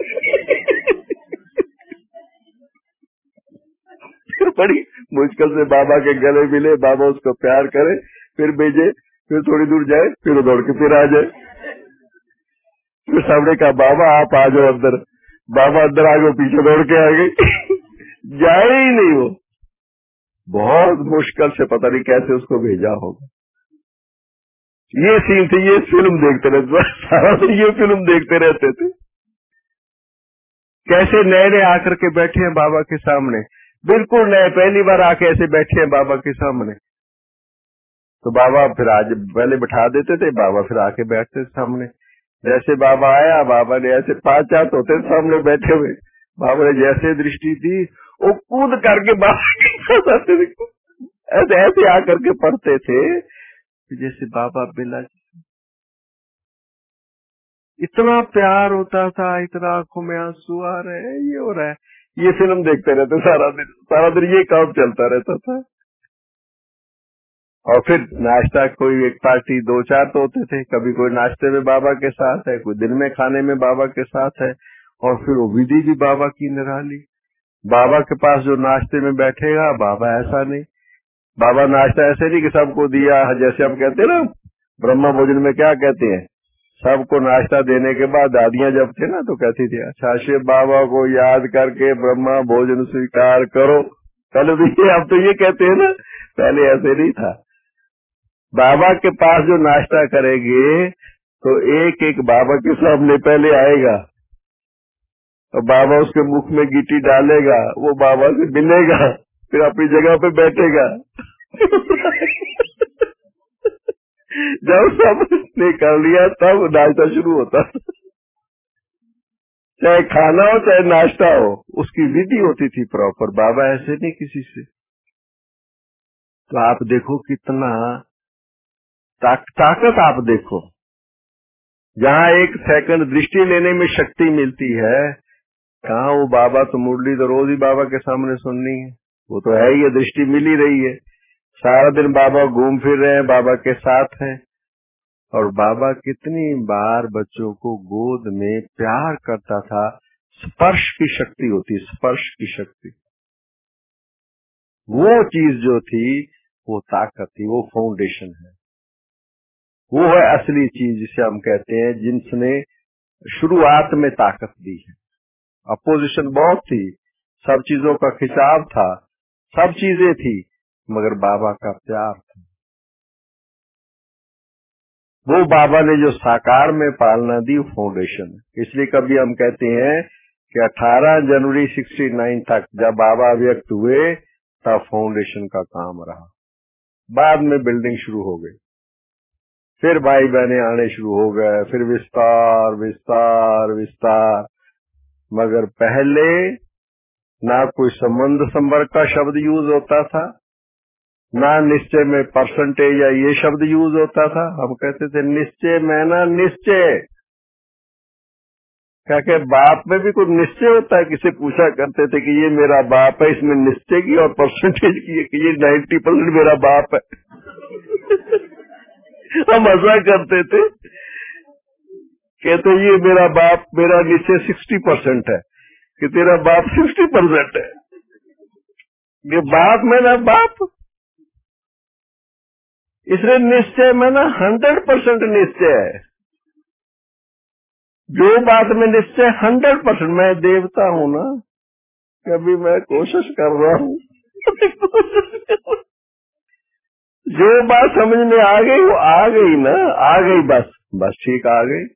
S2: फिर बड़ी मुश्किल से बाबा के गले मिले, बाबा उसको प्यार करे, फिर भेजे, फिर थोड़ी दूर जाए, फिर वो दौड़ के फिर आ जाए। फिर सामने कहा, बाबा आप आ जाओ अंदर। बाबा अंदर आ गए, पीछे दौड़ के आ गए जाए ही नहीं वो। बहुत मुश्किल से, पता नहीं कैसे उसको भेजा होगा। ये सीन थे, ये फिल्म देखते रहते, सारा दिन ये फिल्म देखते रहते थे। कैसे नए नए आकर के बैठे हैं बाबा के सामने, बिल्कुल नए, पहली बार आके ऐसे बैठे हैं बाबा के सामने। तो बाबा फिर आज पहले बिठा देते थे, बाबा फिर आके बैठते थे सामने। जैसे बाबा आया, बाबा ने ऐसे 5-4 होते सामने बैठे हुए, बाबा ने जैसे दृष्टि दी, वो कूद करके बाबा के पास आते थे, ऐसे ऐसे आकर के पढ़ते थे जैसे बाबा बिला। इतना प्यार होता था, इतना आंखों में आंसू आ रहे हैं, ये हो रहा है, ये फिल्म देखते रहते सारा दिन ये काम चलता रहता था। और फिर नाश्ता, कोई एक पार्टी 2-4 तो होते थे, कभी कोई नाश्ते में बाबा के साथ है, कोई दिन में खाने में बाबा के साथ है। और फिर वो विधि भी बाबा की निराली। बाबा के पास जो नाश्ते में बैठेगा, बाबा ऐसा नहीं, बाबा नाश्ता ऐसे नहीं कि सबको दिया, जैसे हम कहते हैं ना ब्रह्मा भोजन में क्या कहते हैं, सबको नाश्ता देने के बाद दादियां जब थे ना तो कहती थी, अच्छा शिव बाबा को याद करके ब्रह्मा भोजन स्वीकार करो। पहले तो ये, अब तो ये कहते हैं ना, पहले ऐसे नहीं था। बाबा के पास जो नाश्ता करेंगे तो एक एक बाबा के सामने पहले आएगा, और बाबा उसके मुख में गिट्टी डालेगा, वो बाबा से मिलेगा, फिर अपनी जगह पे बैठेगा जब सब ने कर लिया तब नाश्ता शुरू होता। चाहे खाना हो चाहे नाश्ता हो, उसकी विधि होती थी प्रॉपर। बाबा ऐसे नहीं किसी से। तो आप देखो कितना ताकत, आप देखो जहाँ एक सेकंड दृष्टि लेने में शक्ति मिलती है, कहाँ वो बाबा तो मुरली तो रोज ही बाबा के सामने सुननी है, वो तो है ही है, दृष्टि मिल ही रही है। सारा दिन बाबा घूम फिर रहे हैं, बाबा के साथ हैं। और बाबा कितनी बार बच्चों को गोद में प्यार करता था। स्पर्श की शक्ति होती, स्पर्श की शक्ति, वो चीज जो थी वो ताकत थी, वो फाउंडेशन है, वो है असली चीज जिसे हम कहते हैं, जिसने शुरुआत में ताकत दी है। अपोजिशन बहुत थी, सब चीजों का खिंचाव था, सब चीजें थी, मगर बाबा का प्यार था। वो बाबा ने जो साकार में पालना दी, फाउंडेशन। इसलिए कभी हम कहते हैं कि 18 जनवरी 69 तक जब बाबा व्यक्त हुए तब फाउंडेशन का काम रहा। बाद में बिल्डिंग शुरू हो गई, फिर भाई बहने आने शुरू हो गए, फिर विस्तार विस्तार विस्तार। मगर पहले ना कोई संबंध संपर्क का शब्द यूज होता था, ना निश्चय में परसेंटेज या ये शब्द यूज होता था। हम कहते थे निश्चय में ना निश्चय, क्या के बाप में भी कुछ निश्चय होता है। किसे पूछा करते थे कि ये मेरा बाप है, इसमें निश्चय की और परसेंटेज की है कि ये 90% मेरा बाप है। हम ऐसा करते थे, कहते ये मेरा बाप, मेरा निश्चय 60% है कि तेरा बाप 60% है। ये बाप में ना बाप, इसलिए निश्चय में ना 100% निश्चय है। जो बात में निश्चय 100%, मैं देवता हूँ ना, कभी मैं कोशिश कर रहा हूँ जो बात समझ में आ गई वो आ गई ना, आ गई बस, बस ठीक आ गई।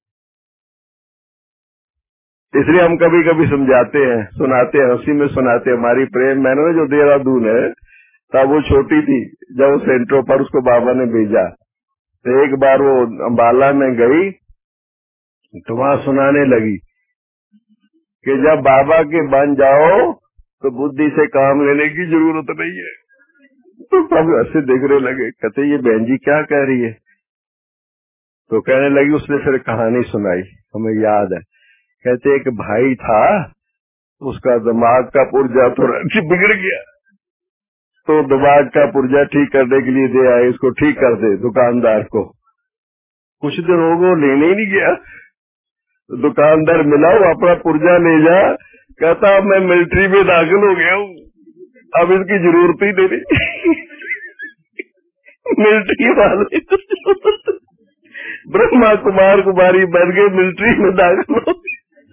S2: इसलिए हम कभी कभी समझाते हैं, सुनाते हैं, हंसी में सुनाते हैं। हमारी प्रेम मैंने जो देहरादून है, तब वो छोटी थी, जब वो सेंट्रो पर उसको बाबा ने भेजा, तो एक बार वो अम्बाला में गई तो वहां सुनाने लगी कि जब बाबा के बन जाओ तो बुद्धि से काम लेने की जरूरत नहीं है। तो सब ऐसे देखने लगे, कहते ये बहन जी क्या कह रही है। तो कहने लगी, उसने फिर कहानी सुनाई, हमें याद है। कहते एक भाई था, उसका दिमाग का पुर्जा थोड़ा बिगड़ गया, तो दिमाग का पुर्जा ठीक करने के लिए दे आए, इसको ठीक कर दे दुकानदार को। कुछ दिन हो गए, लेने ही नहीं गया। दुकानदार मिला, वो अपना पुर्जा ले जा, कहता मैं मिलिट्री में दाखिल हो गया हूँ, अब इसकी जरूरत ही नहीं। मिलिट्री वाले ब्रह्मा कुमार कुमारी बन गए, मिलिट्री में दाखिल हो।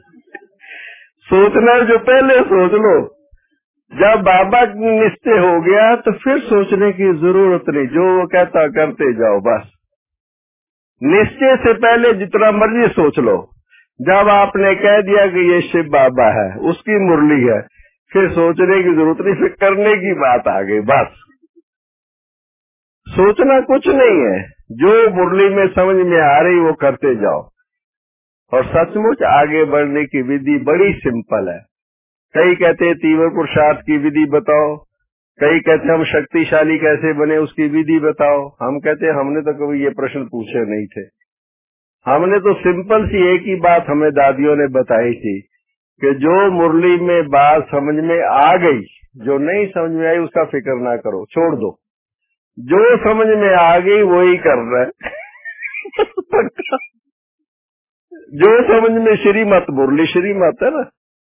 S2: सोचना जो पहले सोच लो, जब बाबा निश्चय हो गया तो फिर सोचने की जरूरत नहीं, जो वो कहता करते जाओ बस। निश्चय से पहले जितना मर्जी सोच लो, जब आपने कह दिया कि ये शिव बाबा है, उसकी मुरली है, फिर सोचने की जरूरत नहीं, फिर करने की बात आ गई बस। सोचना कुछ नहीं है, जो मुरली में समझ में आ रही वो करते जाओ। और सचमुच आगे बढ़ने की विधि बड़ी सिंपल है। कई कहते हैं तीव्र पुरुषार्थ की विधि बताओ, कई कहते हम शक्तिशाली कैसे बने उसकी विधि बताओ। हम कहते हमने तो कभी ये प्रश्न पूछे नहीं थे, हमने तो सिंपल सी एक ही बात हमें दादियों ने बताई थी कि जो मुरली में बात समझ में आ गई, जो नहीं समझ में आई उसका फिक्र ना करो, छोड़ दो। जो समझ में आ गई वही करना है। जो समझ में श्रीमत, मुरली श्रीमत है ना।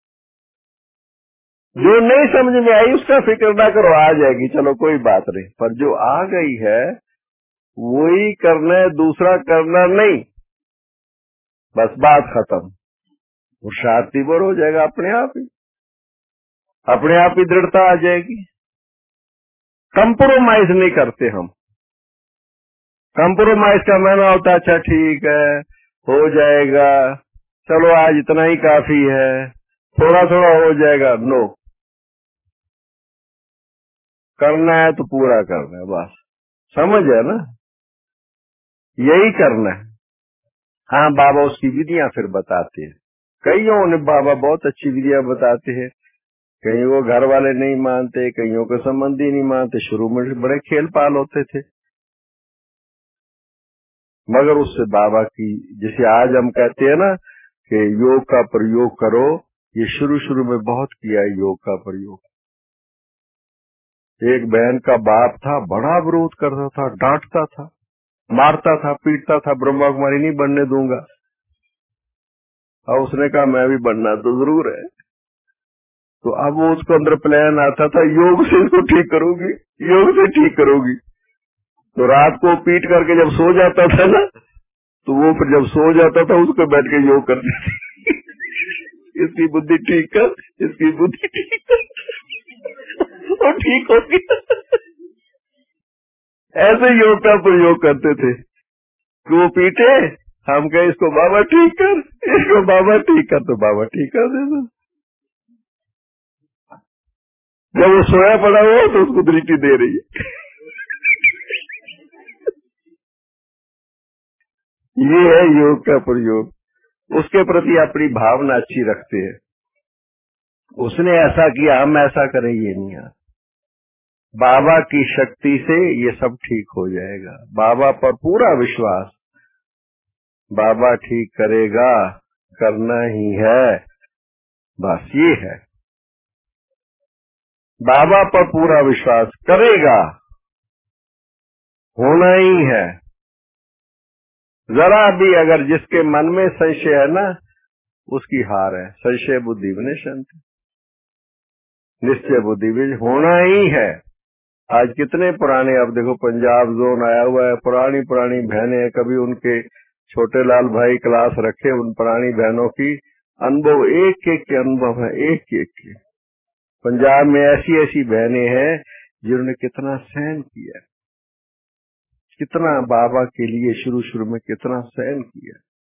S2: जो नहीं समझ में आई उसका फिक्र ना करो, आ जाएगी, चलो कोई बात नहीं। पर जो आ गई है वही करना है, दूसरा करना नहीं, बस बात खत्म। वो शांति पर हो जाएगा अपने आप ही, अपने आप ही दृढ़ता आ जाएगी। कंप्रोमाइज नहीं करते हम। कंप्रोमाइज का माना होता अच्छा ठीक है, हो जाएगा, चलो आज इतना ही काफी है, थोड़ा थोड़ा हो जाएगा। नो, करना है तो पूरा करना है बस। समझ है ना, यही करना है। हाँ, बाबा उसकी विधियां फिर बताते हैं, कईयों ने बाबा बहुत अच्छी विधियां बताते हैं, कहीं वो घर वाले नहीं मानते, कईयों के संबंधी नहीं मानते। शुरू में बड़े खेल पाल होते थे, मगर उससे बाबा की, जैसे आज हम कहते हैं ना कि योग का प्रयोग करो, ये शुरू शुरू में बहुत किया योग का प्रयोग। एक बहन का बाप था, बड़ा विरोध करता था, डांटता था, मारता था, पीटता था, ब्रह्मा कुमारी नहीं बनने दूंगा। और उसने कहा मैं भी बनना तो जरूर है। तो अब वो उसको अंदर प्लान आता था, योग से इसको ठीक करूंगी, योग से ठीक करूंगी। तो रात को पीट करके जब सो जाता था ना, तो वो फिर जब सो जाता था उसको बैठ के योग करती थी। इसकी बुद्धि ठीक कर, इसकी बुद्धि ठीक कर, और ठीक हो गया। ऐसे योग का प्रयोग करते थे कि वो पीटे, हम कहे इसको बाबा ठीक कर, इसको बाबा ठीक कर, तो बाबा ठीक कर देते। जब वो सोया पड़ा हुआ तो उसको दृष्टि दे रही है। ये है योग का प्रयोग। उसके प्रति अपनी भावना अच्छी रखते हैं, उसने ऐसा किया हम ऐसा करें, ये नहीं आता। बाबा की शक्ति से ये सब ठीक हो जाएगा। बाबा पर पूरा विश्वास, बाबा ठीक करेगा, करना ही है, बस ये है। बाबा पर पूरा विश्वास करेगा, होना ही है। जरा भी अगर जिसके मन में संशय है ना, उसकी हार है। संशय बुद्धि बने शांति, निश्चय बुद्धि भी होना ही है। आज कितने पुराने, अब देखो पंजाब जोन आया हुआ है, पुरानी पुरानी बहनें, कभी उनके छोटे लाल भाई क्लास रखे, उन पुरानी बहनों की अनुभव, एक एक के अनुभव है, एक एक के। पंजाब में ऐसी ऐसी बहनें हैं जिन्होंने कितना सहन किया, कितना बाबा के लिए शुरू शुरू में कितना सहन किया।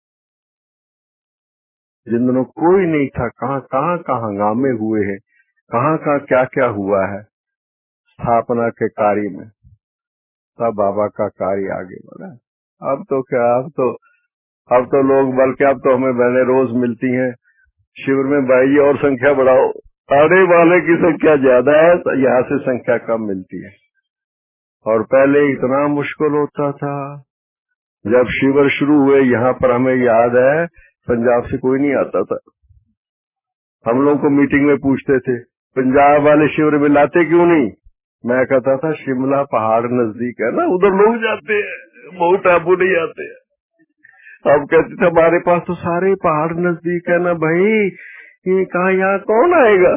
S2: जिन दिनों कोई नहीं था, कहाँ हंगामे हुए हैं, कहाँ क्या क्या हुआ है स्थापना के कार्य में, तब बाबा का कार्य आगे बढ़ा। अब तो क्या, अब तो लोग, बल्कि अब तो हमें बहनें रोज मिलती हैं शिविर में, भाई और संख्या बढ़ाओ। आने वाले की संख्या ज्यादा है, तो यहाँ से संख्या कम मिलती है। और पहले इतना मुश्किल होता था, जब शिविर शुरू हुए यहाँ पर, हमें याद है पंजाब से कोई नहीं आता था। हम लोग को मीटिंग में पूछते थे, पंजाब वाले शिविर में लाते क्यों नहीं? मैं कहता था शिमला पहाड़ नजदीक है ना, उधर लोग जाते हैं, माउंट आबू नहीं आते। अब कहते थे हमारे पास तो सारे पहाड़ नजदीक है ना भाई, ये कहा यहाँ कौन आएगा।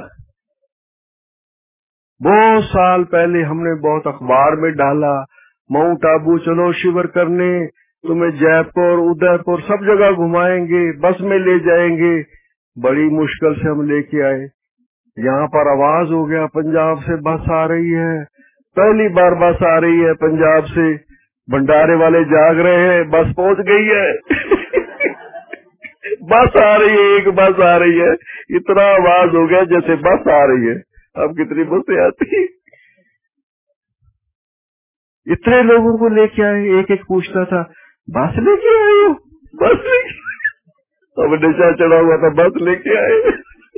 S2: बहुत साल पहले हमने बहुत अखबार में डाला, माउंट आबू चलो शिविर करने, तुम्हें जयपुर उदयपुर सब जगह घुमाएंगे, बस में ले जाएंगे। बड़ी मुश्किल से हम लेके आए। यहाँ पर आवाज हो गया पंजाब से बस आ रही है, पहली बार बस आ रही है पंजाब से, भंडारे वाले जाग रहे हैं, बस पहुंच गई है। बस आ रही है, एक बस आ रही है। इतना आवाज हो गया जैसे बस आ रही है। अब कितनी बसें आती, इतने लोगों को लेके आए। एक एक पूछता था बस लेके आए हो, बस लेके, अब नशा चढ़ा हुआ था, बस लेके आए।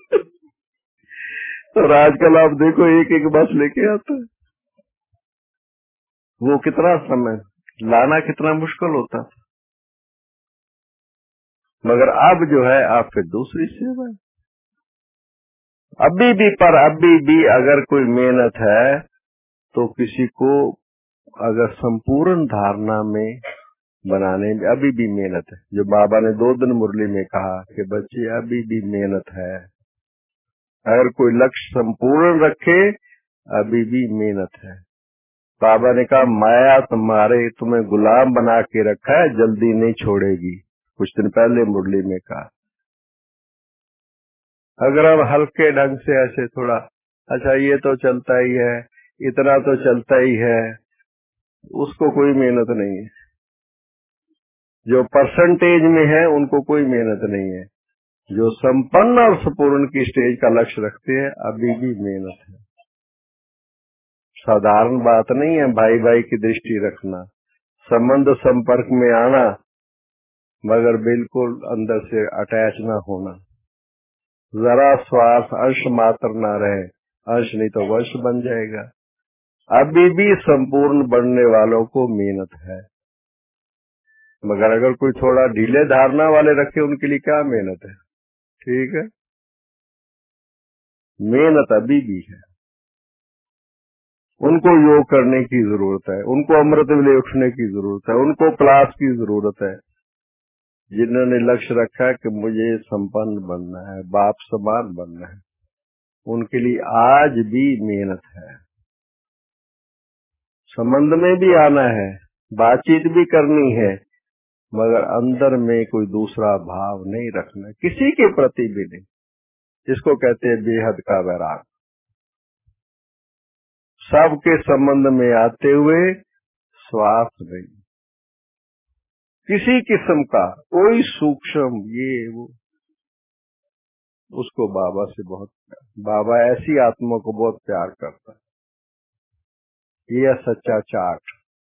S2: और आजकल आप देखो एक एक बस लेके आता है। वो कितना समय लाना कितना मुश्किल होता, मगर अब जो है आप फिर दूसरी सेवा है। अभी भी अगर कोई मेहनत है तो किसी को अगर संपूर्ण धारणा में बनाने में अभी भी मेहनत है। जो बाबा ने 2 दिन मुरली में कहा कि बच्चे अभी भी मेहनत है, अगर कोई लक्ष्य संपूर्ण रखे अभी भी मेहनत है। बाबा ने कहा माया तुम्हें गुलाम बना के रखा है, जल्दी नहीं छोड़ेगी। कुछ दिन पहले मुरली में कहा। अगर हम हल्के ढंग से ऐसे थोड़ा, अच्छा ये तो चलता ही है, इतना तो चलता ही है, उसको कोई मेहनत नहीं है। जो परसेंटेज में है उनको कोई मेहनत नहीं है। जो संपन्न और संपूर्ण की स्टेज का लक्ष्य रखते हैं अभी भी मेहनत है। साधारण बात नहीं है भाई भाई की दृष्टि रखना, संबंध संपर्क में आना, मगर बिल्कुल अंदर से अटैच ना होना। जरा श्वास अंश मात्र ना रहे, अंश नहीं तो वश बन जाएगा। अभी भी संपूर्ण बनने वालों को मेहनत है, मगर अगर कोई थोड़ा ढीले धारणा वाले रखे उनके लिए क्या मेहनत है। ठीक है, मेहनत अभी भी है। उनको योग करने की जरूरत है, उनको अमृत वेले उठने की जरूरत है, उनको क्लास की जरूरत है। जिन्होंने लक्ष्य रखा है कि मुझे संपन्न बनना है, बाप समान बनना है, उनके लिए आज भी मेहनत है। संबंध में भी आना है, बातचीत भी करनी है, मगर अंदर में कोई दूसरा भाव नहीं रखना, किसी के प्रति भी नहीं, जिसको कहते हैं बेहद का वैराग। सबके संबंध में आते हुए स्वार्थ नहीं, किसी किस्म का कोई सूक्ष्म ये वो, उसको बाबा से बहुत प्यार, बाबा ऐसी आत्मा को बहुत प्यार करता है। ये सच्चा चार्ट।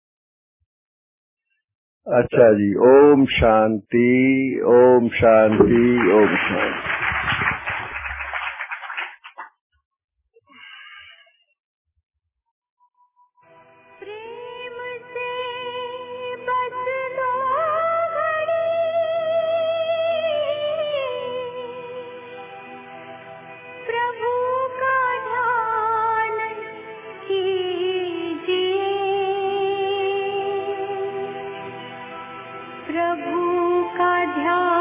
S2: अच्छा जी, ओम शांति, ओम शांति, ओम शांति।
S3: प्रभु का ध्यान